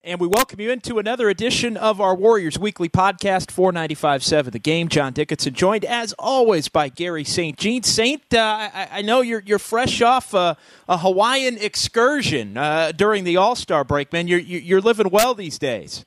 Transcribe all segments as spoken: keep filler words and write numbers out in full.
And we welcome you into another edition of our Warriors Weekly Podcast, four ninety-five point seven The Game. John Dickinson, joined as always by Gary Saint Jean. Saint, uh, I, I know you're you're fresh off a, a Hawaiian excursion uh, during the All-Star break, man. You're you're living well these days.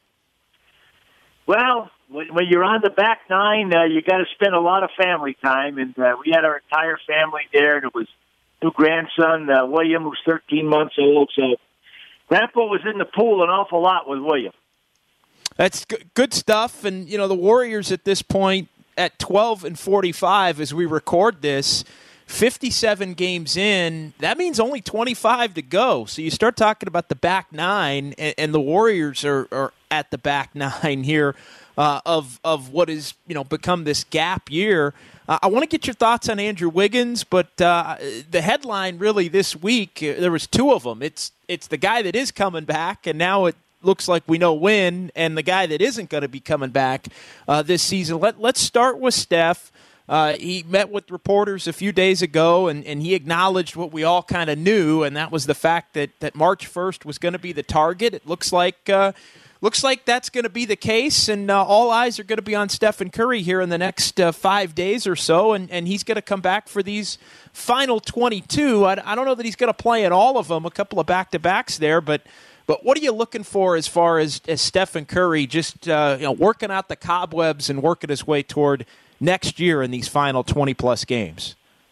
Well, when, when you're on the back nine, uh, you got to spend a lot of family time, and uh, we had our entire family there. There was new grandson uh, William, who's thirteen months old, so. Grandpa was in the pool an awful lot with William. That's good stuff. And, you know, the Warriors at this point at twelve and forty-five as we record this, fifty-seven games in, that means only twenty-five to go. So you start talking about the back nine, and, and the Warriors are, are at the back nine here uh, of of what has, you know, become this gap year. Uh, I want to get your thoughts on Andrew Wiggins, but uh, the headline really this week, uh, there was two of them. It's it's the guy that is coming back, and now it looks like we know when, and the guy that isn't going to be coming back uh, this season. Let, let's start with Steph. Uh, he met with reporters a few days ago, and, and he acknowledged what we all kind of knew, and that was the fact that, that March first was going to be the target. It looks like uh, looks like that's going to be the case, and uh, all eyes are going to be on Stephen Curry here in the next uh, five days or so, and, and he's going to come back for these final twenty-two. I, I don't know that he's going to play in all of them, a couple of back-to-backs there, but but what are you looking for as far as, as Stephen Curry just uh, you know working out the cobwebs and working his way toward next year in these final twenty-plus games?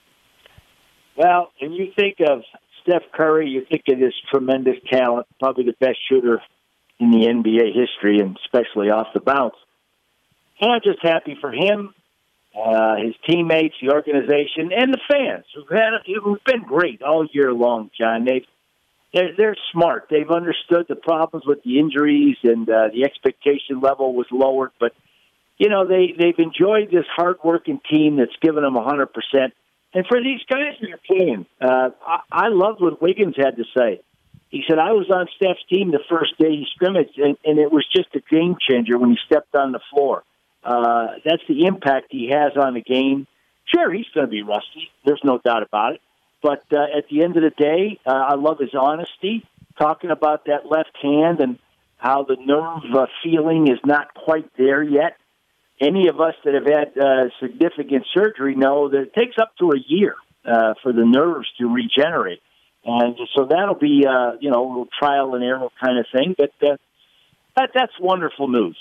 Well, when you think of Steph Curry, you think of this tremendous talent, probably the best shooter in the N B A history, and especially off the bounce. And I'm just happy for him, uh, his teammates, the organization, and the fans who've, had, who've been great all year long, John. They've, they're, they're smart. They've understood the problems with the injuries, and uh, the expectation level was lowered. But, you know, they, they've enjoyed this hard-working team that's given them one hundred percent. And for these guys that are playing, uh, I, I loved what Wiggins had to say. He said, I was on Steph's team the first day he scrimmaged, and, and it was just a game changer when he stepped on the floor. Uh, that's the impact he has on the game. Sure, he's going to be rusty. There's no doubt about it. But uh, at the end of the day, uh, I love his honesty, talking about that left hand and how the nerve uh, feeling is not quite there yet. Any of us that have had uh, significant surgery know that it takes up to a year uh, for the nerves to regenerate. And so that'll be, uh, you know, a little trial and error kind of thing. But uh, that, that's wonderful news.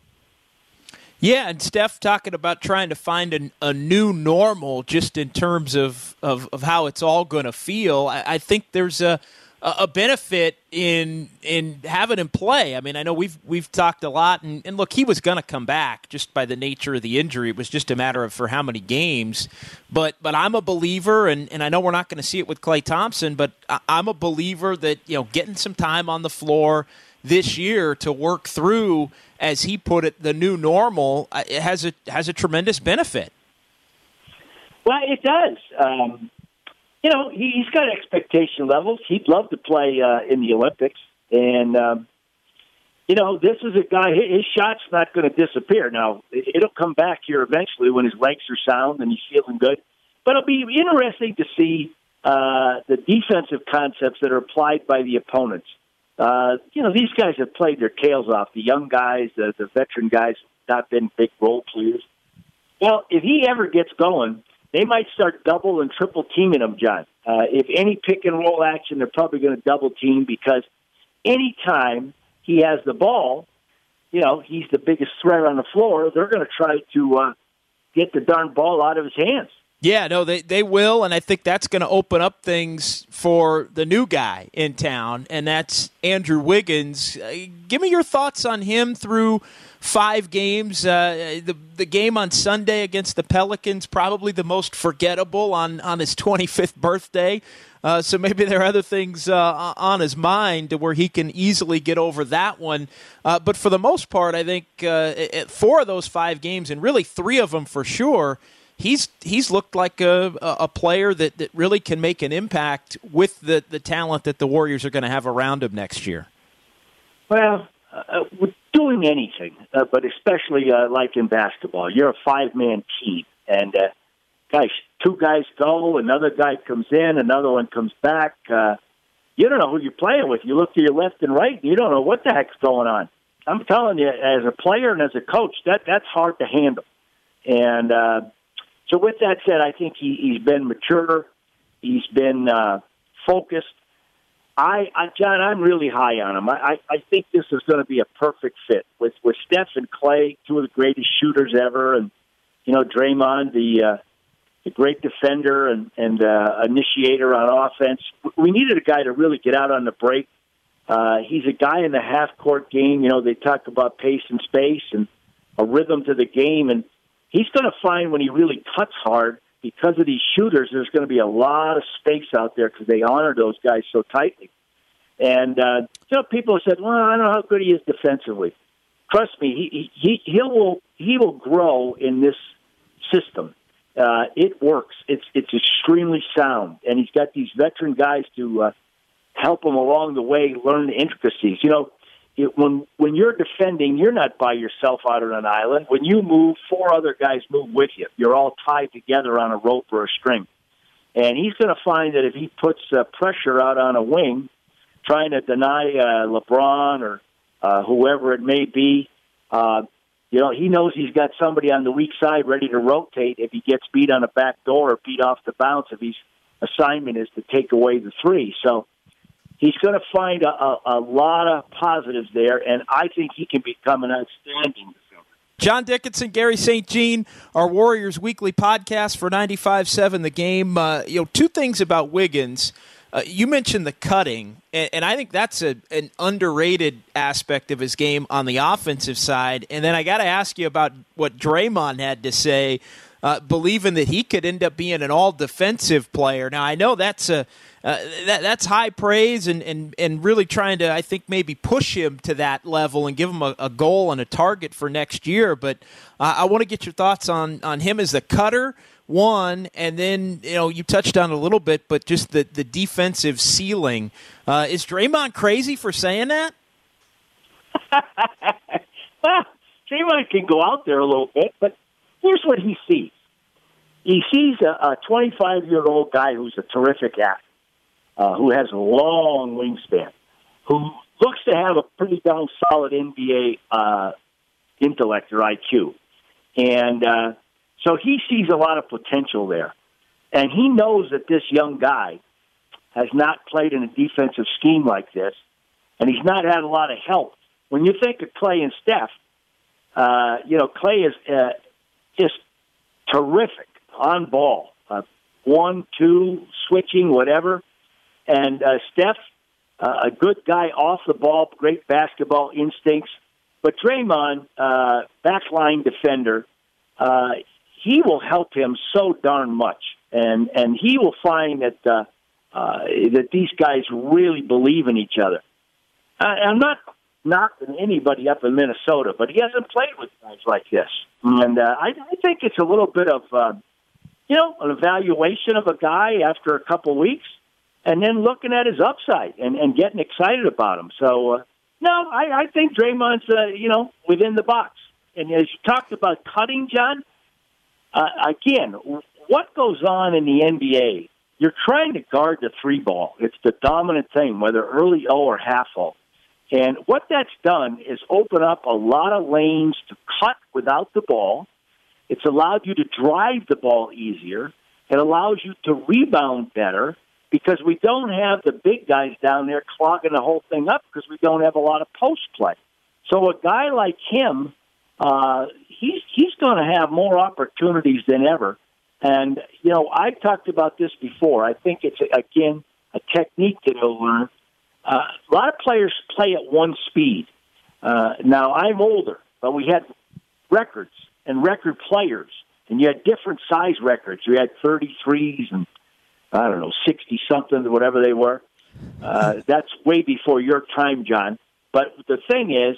Yeah, and Steph talking about trying to find an, a new normal just in terms of, of, of how it's all going to feel. I, I think there's a a benefit in in having him play. I mean, I know we've we've talked a lot, and, and look, he was going to come back just by the nature of the injury. It was just a matter of for how many games. But but I'm a believer, and, and I know we're not going to see it with Klay Thompson, but I'm a believer that, you know, getting some time on the floor this year to work through, as he put it, the new normal, it has a has a tremendous benefit. Well, it does. Um You know, he's got expectation levels. He'd love to play uh, in the Olympics. And, um, you know, this is a guy, his shot's not going to disappear. Now, it'll come back here eventually when his legs are sound and he's feeling good. But it'll be interesting to see uh, the defensive concepts that are applied by the opponents. Uh, you know, these guys have played their tails off, the young guys, the, the veteran guys, not been big role players. Well, if he ever gets going, they might start double and triple teaming him, John. Uh, if any pick and roll action, they're probably going to double team, because anytime he has the ball, you know, he's the biggest threat on the floor. They're going to try to uh, get the darn ball out of his hands. Yeah, no, they, they will, and I think that's going to open up things for the new guy in town, and that's Andrew Wiggins. Uh, give me your thoughts on him through five games. Uh, the the game on Sunday against the Pelicans, probably the most forgettable on, on his twenty-fifth birthday. Uh, so maybe there are other things uh, on his mind where he can easily get over that one. Uh, but for the most part, I think uh, four of those five games, and really three of them for sure, He's he's looked like a a player that, that really can make an impact with the, the talent that the Warriors are going to have around him next year. Well, uh, with doing anything, uh, but especially uh, like in basketball, you're a five-man team. And, uh, guys, two guys go, another guy comes in, another one comes back. Uh, you don't know who you're playing with. You look to your left and right, and you don't know what the heck's going on. I'm telling you, as a player and as a coach, that that's hard to handle. And uh, so with that said, I think he, he's been mature. He's been uh, focused. I, I, John, I'm really high on him. I, I, I think this is going to be a perfect fit with, with Steph and Clay, two of the greatest shooters ever, and, you know, Draymond, the uh, the great defender and, and uh, initiator on offense. We needed a guy to really get out on the break. Uh, he's a guy in the half-court game. You know, they talk about pace and space and a rhythm to the game, and he's going to find when he really cuts hard, because of these shooters, there's going to be a lot of space out there because they honor those guys so tightly. And, uh, you know, people have said, well, I don't know how good he is defensively. Trust me, he, he, he, will, he will grow in this system. Uh, it works. It's it's extremely sound, and he's got these veteran guys to uh, help him along the way learn the intricacies. You know, it, when when you're defending, you're not by yourself out on an island. When you move, four other guys move with you. You're all tied together on a rope or a string. And he's going to find that if he puts uh, pressure out on a wing, trying to deny uh, LeBron or uh, whoever it may be, uh, you know, he knows he's got somebody on the weak side ready to rotate if he gets beat on a back door or beat off the bounce if his assignment is to take away the three. So he's going to find a, a, a lot of positives there, and I think he can become an outstanding defender. John Dickinson, Gary Saint Jean, our Warriors Weekly podcast for ninety-five point seven The Game. Uh, you know, two things about Wiggins. Uh, you mentioned the cutting, and, and I think that's a, an underrated aspect of his game on the offensive side. And then I got to ask you about what Draymond had to say, uh, believing that he could end up being an all-defensive player. Now, I know that's a uh, that, that's high praise and, and, and really trying to, I think, maybe push him to that level and give him a, a goal and a target for next year. But uh, I want to get your thoughts on, on him as the cutter, one, and then, you know, you touched on it a little bit, but just the, the defensive ceiling. Uh, is Draymond crazy for saying that? Well, Draymond can go out there a little bit, but here's what he sees. He sees a, a twenty-five-year-old guy who's a terrific athlete, uh, who has a long wingspan, who looks to have a pretty darn solid N B A uh, intellect or I Q. And uh, so he sees a lot of potential there. And he knows that this young guy has not played in a defensive scheme like this, and he's not had a lot of help. When you think of Clay and Steph, uh, you know, Clay is uh, just terrific on ball. Uh, one, two, switching, whatever. And uh, Steph, uh, a good guy off the ball, great basketball instincts. But Draymond, uh, backline defender, uh, he will help him so darn much. And and he will find that uh, uh, that these guys really believe in each other. I, I'm not knocking anybody up in Minnesota, but he hasn't played with guys like this. And uh, I, I think it's a little bit of, uh, you know, an evaluation of a guy after a couple weeks, and then looking at his upside and, and getting excited about him. So, uh, no, I, I think Draymond's, uh, you know, within the box. And as you talked about cutting, John, uh, again, what goes on in the N B A? You're trying to guard the three ball. It's the dominant thing, whether early O or half O. And what that's done is open up a lot of lanes to cut without the ball. It's allowed you to drive the ball easier. It allows you to rebound better because we don't have the big guys down there clogging the whole thing up because we don't have a lot of post play. So a guy like him, uh, he's he's going to have more opportunities than ever. And, you know, I've talked about this before. I think it's, again, a technique that he'll learn. Uh, a lot of players play at one speed. Uh, now, I'm older, but we had records and record players, and you had different size records. You had thirty-threes and, I don't know, sixty-something, whatever they were. Uh, that's way before your time, John. But the thing is,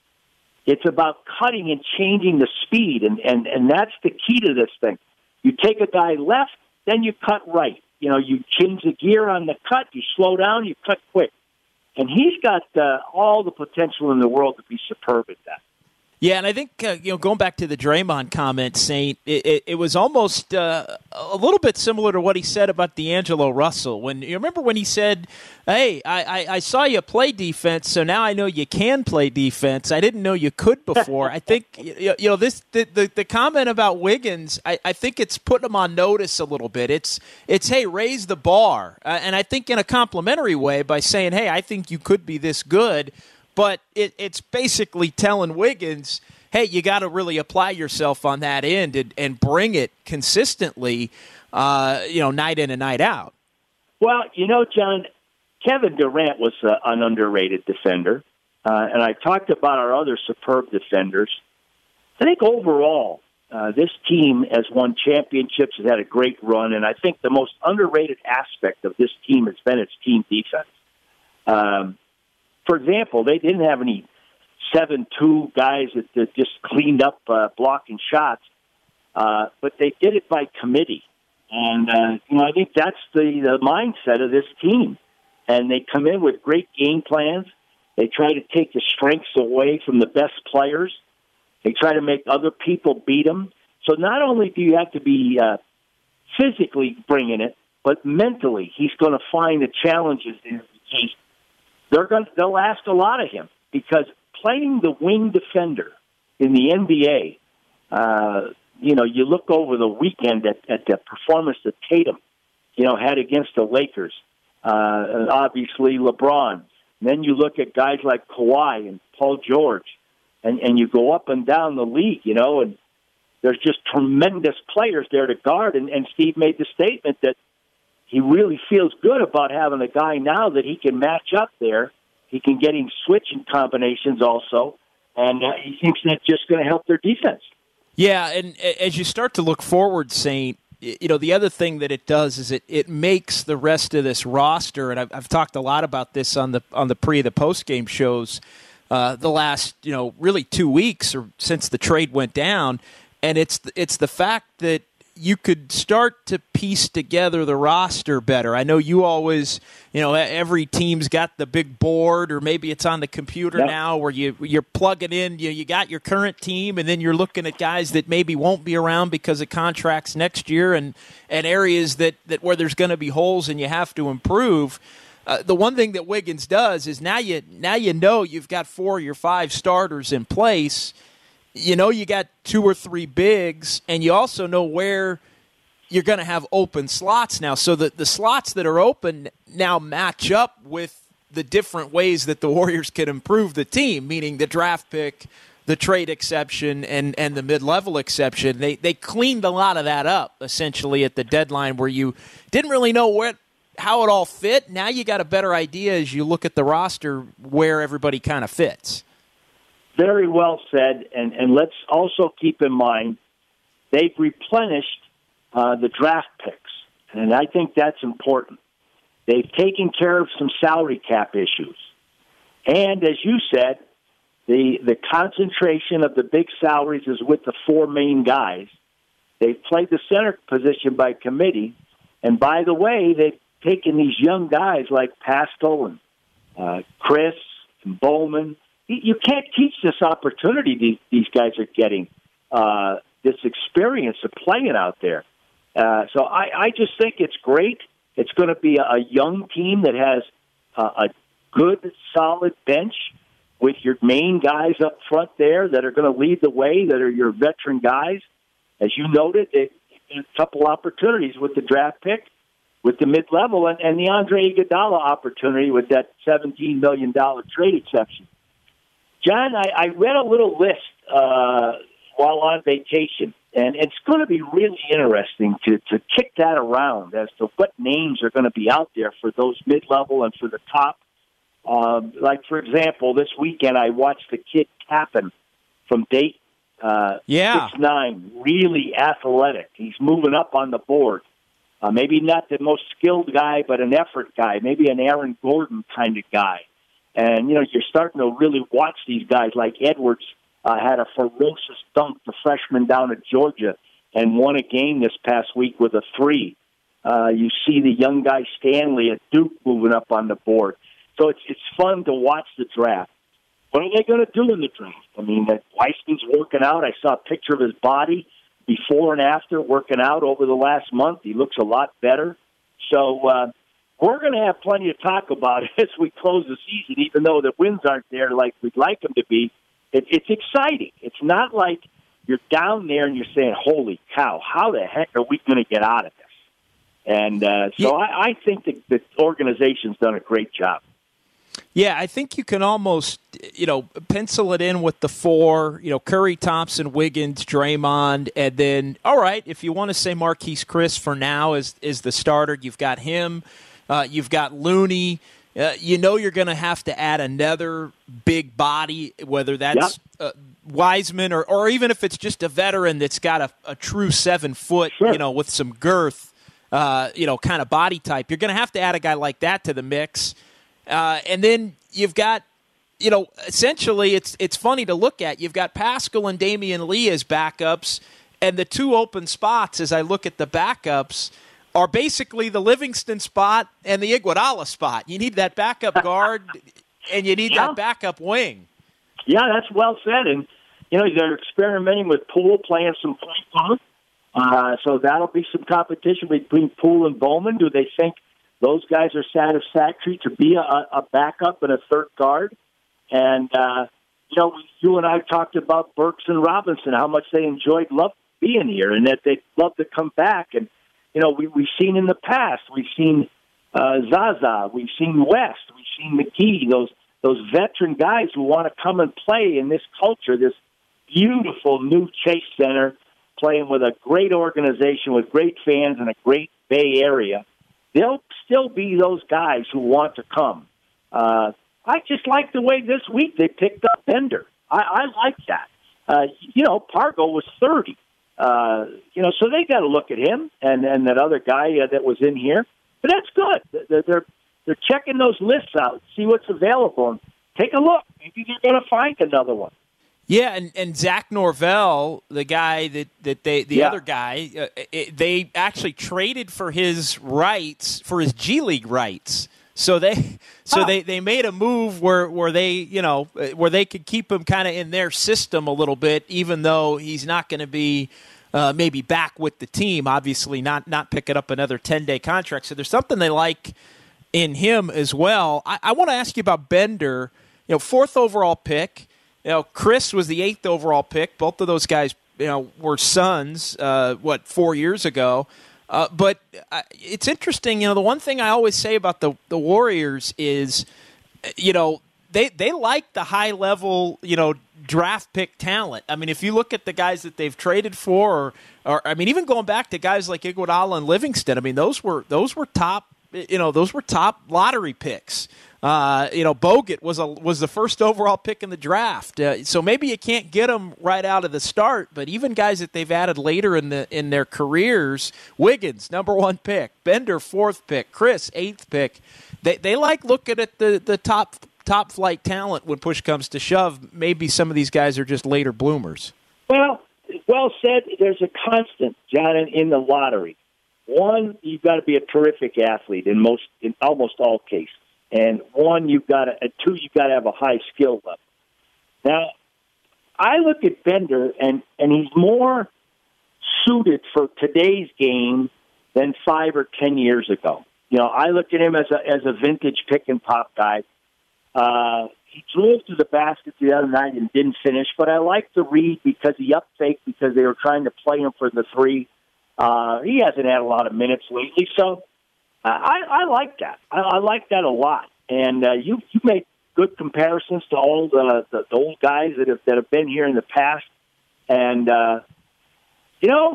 it's about cutting and changing the speed, and, and, and that's the key to this thing. You take a guy left, then you cut right. You know, you change the gear on the cut, you slow down, you cut quick. And he's got uh, all the potential in the world to be superb at that. Yeah, and I think, uh, you know, going back to the Draymond comment, Saint, it, it, it was almost uh, a little bit similar to what he said about D'Angelo Russell. When you remember when he said, hey, I, I, I saw you play defense, so now I know you can play defense. I didn't know you could before. I think, you know, this the, the, the comment about Wiggins, I, I think it's putting him on notice a little bit. It's, it's hey, raise the bar. Uh, and I think in a complimentary way by saying, hey, I think you could be this good. But it, it's basically telling Wiggins, hey, you got to really apply yourself on that end and, and bring it consistently, uh, you know, night in and night out. Well, you know, John, Kevin Durant was uh, an underrated defender, uh, and I talked about our other superb defenders. I think overall, uh, this team has won championships, has had a great run, and I think the most underrated aspect of this team has been its team defense. Um For example, they didn't have any seven two guys that, that just cleaned up uh, blocking shots, uh, but they did it by committee. And, uh, you know, I think that's the, the mindset of this team. And they come in with great game plans. They try to take the strengths away from the best players. They try to make other people beat them. So not only do you have to be uh, physically bringing it, but mentally he's going to find the challenges there. They're going to, they'll ask a lot of him because playing the wing defender in the N B A, uh, you know, you look over the weekend at, at the performance that Tatum, you know, had against the Lakers, uh, and obviously LeBron. And then you look at guys like Kawhi and Paul George, and, and you go up and down the league, you know, and there's just tremendous players there to guard. And, and Steve made the statement that he really feels good about having a guy now that he can match up there. He can get him switching combinations also, and uh, he thinks that's just going to help their defense. Yeah, and as you start to look forward, Saint, you know, the other thing that it does is it, it makes the rest of this roster, and I've, I've talked a lot about this on the on the pre- the post-game shows uh, the last, you know, really two weeks or since the trade went down, and it's it's the fact that you could start to piece together the roster better. I know you always, you know, every team's got the big board, or maybe it's on the computer yep. now where you, you're plugging in, you, you got your current team, and then you're looking at guys that maybe won't be around because of contracts next year and, and areas that, that where there's going to be holes and you have to improve. Uh, the one thing that Wiggins does is now you now you know you've got four of your five starters in place. You know you got two or three bigs, and you also know where you're going to have open slots now. So that the slots that are open now match up with the different ways that the Warriors can improve the team, meaning the draft pick, the trade exception, and, and the mid-level exception. They they cleaned a lot of that up, essentially, at the deadline where you didn't really know where how it all fit. Now you got a better idea as you look at the roster where everybody kind of fits. Very well said, and, and let's also keep in mind they've replenished uh, the draft picks, and I think that's important. They've taken care of some salary cap issues. And as you said, the the concentration of the big salaries is with the four main guys. They've played the center position by committee, and by the way, they've taken these young guys like Pascal and uh, Chris and Bowman. You can't teach this opportunity these, these guys are getting, uh, this experience of playing out there. Uh, so I, I just think it's great. It's going to be a, a young team that has uh, a good, solid bench with your main guys up front there that are going to lead the way, that are your veteran guys. As you noted, they had a couple opportunities with the draft pick, with the mid-level, and, and the Andre Iguodala opportunity with that seventeen million dollars trade exception. John, I, I read a little list uh, while on vacation, and it's going to be really interesting to, to kick that around as to what names are going to be out there for those mid-level and for the top. Um, like, for example, this weekend I watched the kid Kappen from Dayton. Uh, yeah. six nine, really athletic. He's moving up on the board. Uh, maybe not the most skilled guy, but an effort guy, maybe an Aaron Gordon kind of guy. And, you know, you're starting to really watch these guys like Edwards uh, had a ferocious dunk, the freshman down at Georgia, and won a game this past week with a three. Uh, you see the young guy Stanley at Duke moving up on the board. So it's it's fun to watch the draft. what are they going to do in the draft? I mean, that Weissman's working out. I saw a picture of his body before and after working out over the last month. He looks a lot better. So uh, we're going to have plenty to talk about as we close the season, even though the wins aren't there like we'd like them to be. It, it's exciting. It's not like you're down there and you're saying, holy cow, how the heck are we going to get out of this? And uh, so yeah. I, I think the, the organization's done a great job. Yeah, I think you can almost, you know, pencil it in with the four, you know, Curry, Thompson, Wiggins, Draymond, and then, all right, if you want to say Marquise Chris for now is, is the starter, you've got him, uh, you've got Looney. Uh, you know you're going to have to add another big body, whether that's yep. uh, Wiseman or, or even if it's just a veteran that's got a, a true seven-foot, sure. you know, with some girth, uh, you know, kind of body type. You're going to have to add a guy like that to the mix. Uh, and then you've got, you know, essentially it's it's funny to look at. You've got Pascal and Damian Lee as backups, and the two open spots, as I look at the backups, are basically the Livingston spot and the Iguodala spot. You need that backup guard, and you need yeah. that backup wing. Yeah, that's well said. And, you know, they're experimenting with Poole playing some point guard. Uh, so that'll be some competition between Poole and Bowman. Do they think those guys are satisfactory to be a, a backup and a third guard? And, uh, you know, you and I talked about Burks and Robinson, how much they enjoyed love being here and that they'd love to come back. And, you know, we, we've seen in the past, we've seen uh, Zaza, we've seen West, we've seen McGee, those those veteran guys who want to come and play in this culture, this beautiful new Chase Center, playing with a great organization, with great fans in a great Bay Area. They'll still be those guys who want to come. Uh, I just like the way this week they picked up Bender. I, I like that. Uh, you know, Pargo was thirty. Uh, you know, so they got to look at him and, and that other guy uh, that was in here. But that's good. They're, they're they're checking those lists out, see what's available, and take a look. Maybe they're going to find another one. Yeah, and, and Zach Norvell, the guy that, that they the yeah. other guy, uh, it, they actually traded for his rights, for his G League rights. So they so oh. they, they made a move where, where they you know where they could keep him kind of in their system a little bit, even though he's not going to be uh, maybe back with the team. Obviously, not not picking up another ten day contract. So there's something they like in him as well. I, I want to ask you about Bender. You know, fourth overall pick. You know, Chris was the eighth overall pick. Both of those guys, you know, were Suns. Uh, what four years ago. Uh, but uh, it's interesting, you know, the one thing I always say about the, the Warriors is, you know, they they like the high-level, you know, draft pick talent. I mean, if you look at the guys that they've traded for, or, or I mean, even going back to guys like Iguodala and Livingston, I mean, those were those were top, you know, those were top lottery picks. Uh, you know, Bogut was a was the first overall pick in the draft, uh, so maybe you can't get them right out of the start. But even guys that they've added later in the in their careers, Wiggins number one pick, Bender fourth pick, Chris eighth pick. They they like looking at the, the top top flight talent when push comes to shove. Maybe some of these guys are just later bloomers. Well, well said. There's a constant, John, in, in the lottery. One, you've got to be a terrific athlete in most in almost all cases. And one, you've got to, and two, you've got to have a high skill level. Now, I look at Bender, and, and he's more suited for today's game than five or ten years ago. You know, I look at him as a as a vintage pick and pop guy. Uh, he drove to the basket the other night and didn't finish, but I like the read because he up faked because they were trying to play him for the three. Uh, he hasn't had a lot of minutes lately, so. I, I like that. I, I like that a lot. And uh, you you make good comparisons to all the, the, the old guys that have that have been here in the past. And uh, you know,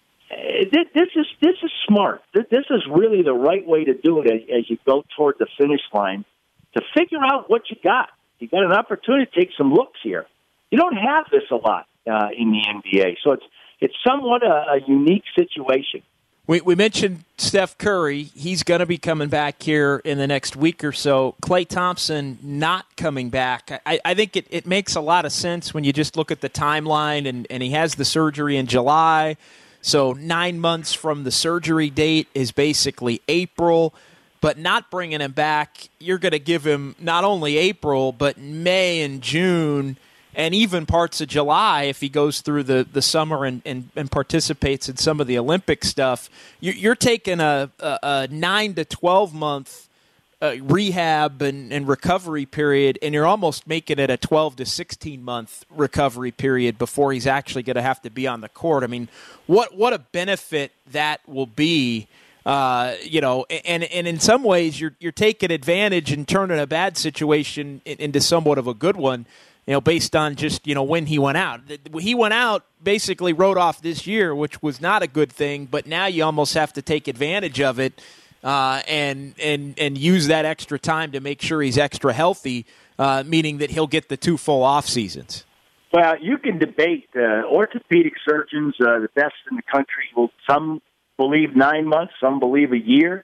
this, this is this is smart. This is really the right way to do it as, as you go toward the finish line. To figure out what you got. You got an opportunity to take some looks here. You don't have this a lot uh, in the N B A, so it's it's somewhat a, a unique situation. We we mentioned Steph Curry. He's going to be coming back here in the next week or so. Klay Thompson not coming back. I, I think it, it makes a lot of sense when you just look at the timeline, and, and he has the surgery in July. So nine months from the surgery date is basically April. but not bringing him back, you're going to give him not only April, but May and June, and even parts of July if he goes through the, the summer and, and, and participates in some of the Olympic stuff. You're, you're taking a, a, a nine to twelve month uh, rehab and, and recovery period, and you're almost making it a twelve to sixteen month recovery period before he's actually going to have to be on the court. I mean, what what a benefit that will be. Uh, you know, and and in some ways you're you're taking advantage and turning a bad situation into somewhat of a good one. You know, based on just you know when he went out, he went out basically wrote off this year, which was not a good thing. But now you almost have to take advantage of it uh, and and and use that extra time to make sure he's extra healthy, uh, meaning that he'll get the two full off seasons. Well, you can debate uh, orthopedic surgeons, uh, the best in the country. Will some believe nine months, some believe a year.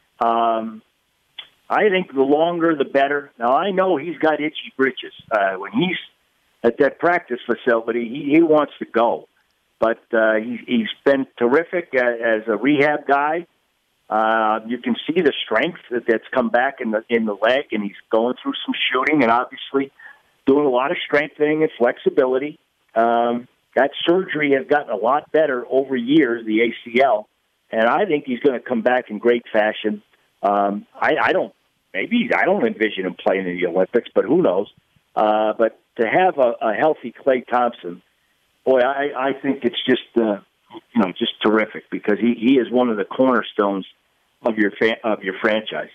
Um, I think the longer, the better. Now, I know he's got itchy britches. Uh, when he's at that practice facility, he, he wants to go. But uh, he, he's been terrific as a rehab guy. Uh, you can see the strength that, that's come back in the in the leg, and he's going through some shooting and obviously doing a lot of strengthening and flexibility. Um, that surgery has gotten a lot better over years, the A C L. And I think he's going to come back in great fashion. Um, I, I don't, maybe I don't envision him playing in the Olympics, but who knows? Uh, but to have a, a healthy Klay Thompson, boy, I, I think it's just, uh, you know, just terrific because he, he is one of the cornerstones of your fa- of your franchise.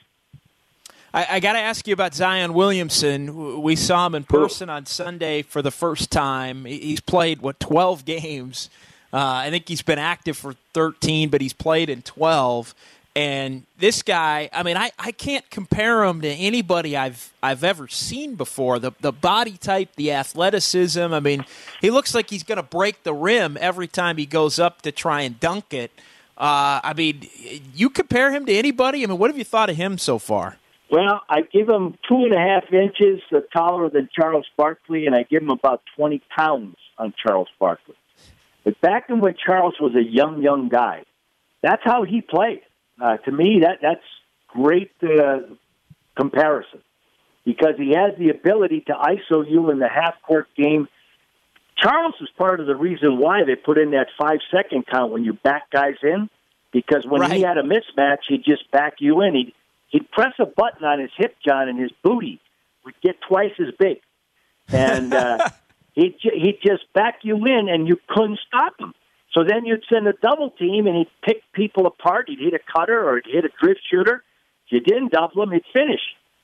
I, I got to ask you about Zion Williamson. We saw him in person on Sunday for the first time. He's played what twelve games. Uh, I think he's been active for thirteen, but he's played in twelve. And this guy, I mean, I, I can't compare him to anybody I've I've ever seen before. The the body type, the athleticism. I mean, he looks like he's going to break the rim every time he goes up to try and dunk it. Uh, I mean, you compare him to anybody? I mean, what have you thought of him so far? Well, I give him two and a half inches taller than Charles Barkley, and I give him about twenty pounds on Charles Barkley. But back in when Charles was a young, young guy, that's how he played. Uh, to me, that that's great uh, comparison because he has the ability to I S O you in the half-court game. Charles is part of the reason why they put in that five-second count when you back guys in because when right. he had a mismatch, he'd just back you in. He'd, he'd press a button on his hip, John, and his booty would get twice as big. And uh, he'd, he'd just back you in, and you couldn't stop him. So then you'd send a double team, and he'd pick people apart. He'd hit a cutter or he'd hit a drift shooter. If you didn't double him, he'd finish.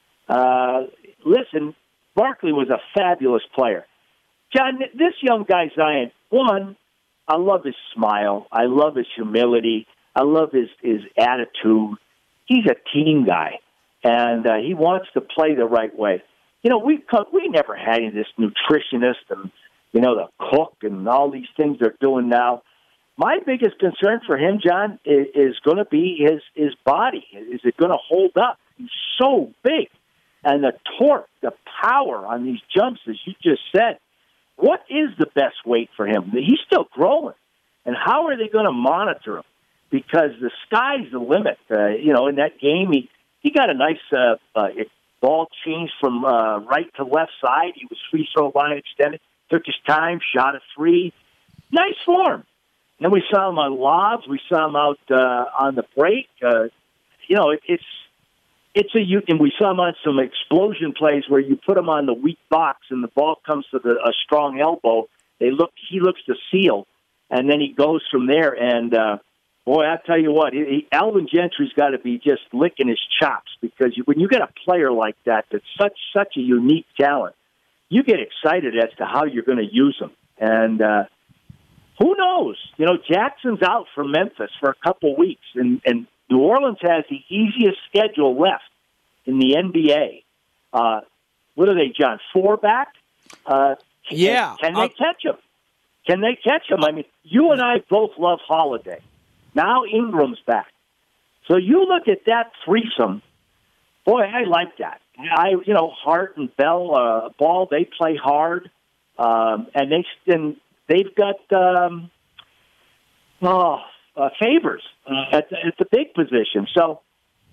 Uh, listen, Barkley was a fabulous player. John, this young guy, Zion, one, I love his smile. I love his humility. I love his, his attitude. He's a team guy, and uh, he wants to play the right way. You know, we we never had any of this nutritionist and, you know, the cook and all these things they're doing now. My biggest concern for him, John, is, is going to be his, his body. Is it going to hold up? He's so big. And the torque, the power on these jumps, as you just said, what is the best weight for him? He's still growing. And how are they going to monitor him? Because the sky's the limit. Uh, you know, in that game, he, he got a nice uh, uh, ball change from uh, right to left side. He was free throw line extended, took his time, shot a three. Nice form. Then we saw him on lobs. We saw him out uh, on the break. Uh, you know, it, it's it's a and we saw him on some explosion plays where you put him on the weak box and the ball comes to the, a strong elbow. They look. He looks to seal, and then he goes from there. And uh, boy, I tell you what, he, he, Alvin Gentry's got to be just licking his chops because you, when you get a player like that, that's such such a unique talent, you get excited as to how you're going to use him. And uh, who knows? You know, Jackson's out for Memphis for a couple weeks, and, and New Orleans has the easiest schedule left in the N B A. Uh, what are they, John? Four back? Uh, yeah. Can, can they catch him? Can they catch him? I mean, you and I both love Holiday. Now Ingram's back. So you look at that threesome. Boy, I like that. I, you know, Hart and Bell, uh, Ball, they play hard, um, and they and they've got um, oh, uh, Favors uh, at, the, at the big position. So,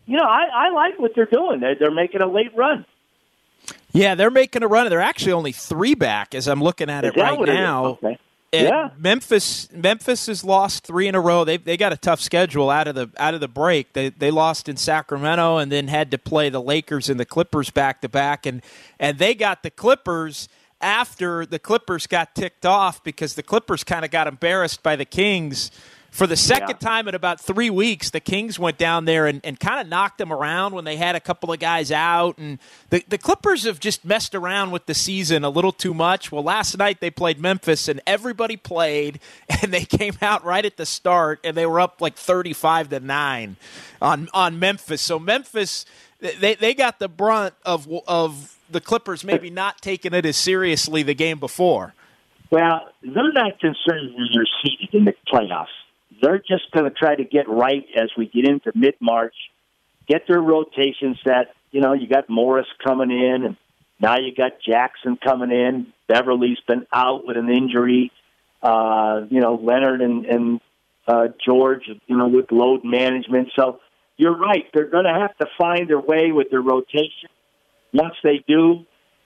you know, I, I like what they're doing. They're, they're making a late run. Yeah, they're making a run. They're actually only three back as I'm looking at Is it that right what it is? now. Okay. And Yeah. Memphis Memphis has lost three in a row. They they got a tough schedule out of the out of the break. They they lost in Sacramento and then had to play the Lakers and the Clippers back to back, and and they got the Clippers after the Clippers got ticked off because the Clippers kind of got embarrassed by the Kings. For the second Yeah. time in about three weeks, the Kings went down there and, and kind of knocked them around when they had a couple of guys out. And the, the Clippers have just messed around with the season a little too much. Well, last night they played Memphis, and everybody played, and they came out right at the start, and they were up like thirty-five to nine on on Memphis. So Memphis, they they got the brunt of of the Clippers maybe not taking it as seriously the game before. Well, they're not concerned when they're seeded in the playoffs. They're just going to try to get right as we get into mid-March, get their rotation set. You know, you got Morris coming in, and now you got Jackson coming in. Beverly's been out with an injury. Uh, you know, Leonard and, and uh, George, you know, with load management. So you're right. They're going to have to find their way with their rotation. Once they do,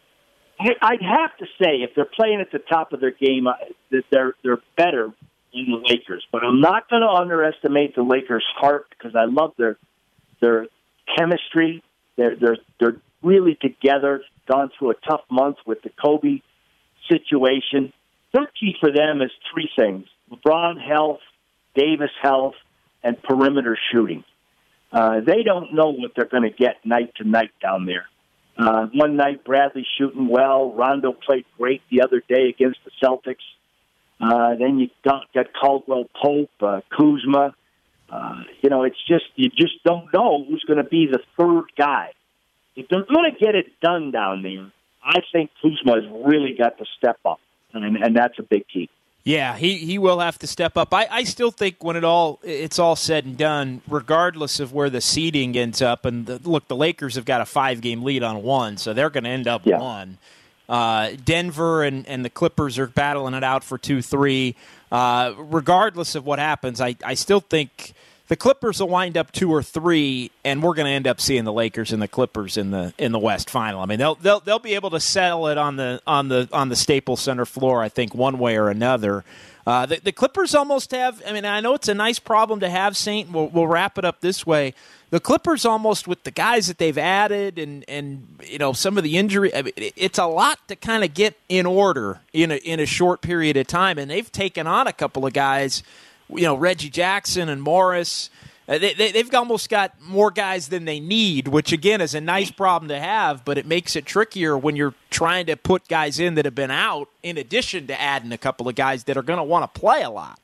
I'd have to say if they're playing at the top of their game, that they're they're better than the Lakers. But I'm not going to underestimate the Lakers' heart because I love their their chemistry. They're they're they're really together. Gone through a tough month with the Kobe situation. Their key for them is three things: LeBron health, Davis health, and perimeter shooting. Uh, they don't know what they're going to get night to night down there. Uh, one night, Bradley shooting well. Rondo played great the other day against the Celtics. Uh, then you got, got Caldwell Pope, uh, Kuzma. Uh, you know, it's just, you just don't know who's going to be the third guy. If they're going to get it done down there, I think Kuzma has really got to step up, and, and that's a big key. Yeah, he, he will have to step up. I, I still think when it all it's all said and done, regardless of where the seeding ends up, and the, look, the Lakers have got a five-game lead on one, so they're going to end up yeah. one. Uh, Denver and, and the Clippers are battling it out for two three. Uh, regardless of what happens, I, I still think the Clippers will wind up two or three, and we're going to end up seeing the Lakers and the Clippers in the in the West Final. I mean, they'll they'll they'll be able to settle it on the on the on the Staples Center floor, I think, one way or another. Uh, the, the Clippers almost have. I mean, I know it's a nice problem to have, Saint. We'll, we'll wrap it up this way. The Clippers almost with the guys that they've added and, and you know some of the injury. I mean, it's a lot to kind of get in order in a in a short period of time, and they've taken on a couple of guys. You know, Reggie Jackson and Morris, uh, they, they, they've almost got more guys than they need, which, again, is a nice problem to have, but it makes it trickier when you're trying to put guys in that have been out in addition to adding a couple of guys that are going to want to play a lot.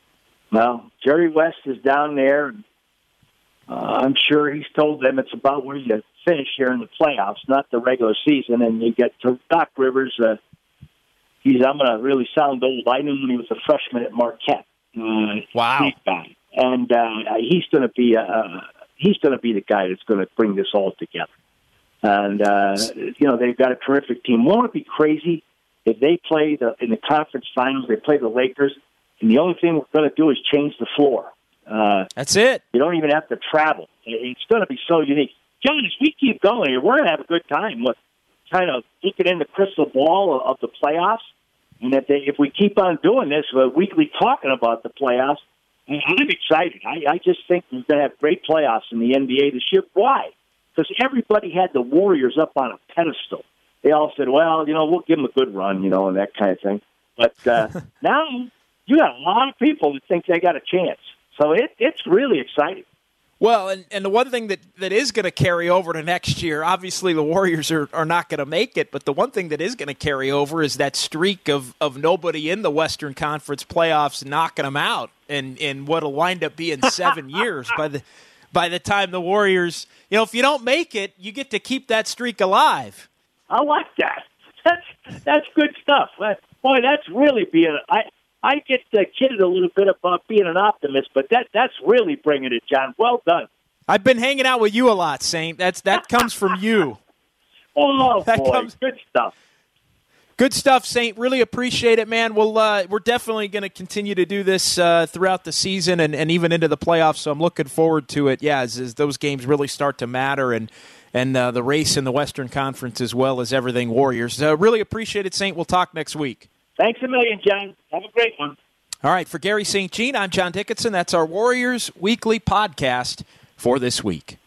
Well, Jerry West is down there. Uh, I'm sure he's told them it's about where you finish here in the playoffs, not the regular season, and you get to Doc Rivers. Uh, he's, I'm going to really sound old. I knew him when he was a freshman at Marquette. Uh, wow! Guy. And uh, he's going to be uh, he's going to be the guy that's going to bring this all together. And uh, you know they've got a terrific team. Won't it be crazy if they play the in the conference finals? They play the Lakers, and the only thing we're going to do is change the floor. Uh, that's it. You don't even have to travel. It's going to be so unique. John, as we keep going here, we're going to have a good time. With kind of looking in the crystal ball of, of the playoffs. And if, they, if we keep on doing this, we're weekly talking about the playoffs, I'm excited. I, I just think we're going to have great playoffs in the N B A this year. Why? Because everybody had the Warriors up on a pedestal. They all said, well, you know, we'll give them a good run, you know, and that kind of thing. But uh, now you got a lot of people that think they got a chance. So it, it's really exciting. Well, and, and the one thing that, that is going to carry over to next year, obviously the Warriors are, are not going to make it, but the one thing that is going to carry over is that streak of, of nobody in the Western Conference playoffs knocking them out in, in what will wind up being seven years by the by the time the Warriors, you know, if you don't make it, you get to keep that streak alive. I like that. That's that's good stuff. Boy, that's really being I. I get uh, kidded a little bit about being an optimist, but that that's really bringing it, John. Well done. I've been hanging out with you a lot, Saint. That's That comes from you. Oh, that boy. Comes, good stuff. Good stuff, Saint. Really appreciate it, man. We'll, uh, we're definitely going to continue to do this uh, throughout the season and, and even into the playoffs, so I'm looking forward to it. Yeah, as, as those games really start to matter and and uh, the race in the Western Conference as well as everything Warriors. Uh, really appreciate it, Saint. We'll talk next week. Thanks a million, John. Have a great one. All right, for Gary Saint Jean, I'm John Dickinson. That's our Warriors Weekly podcast for this week.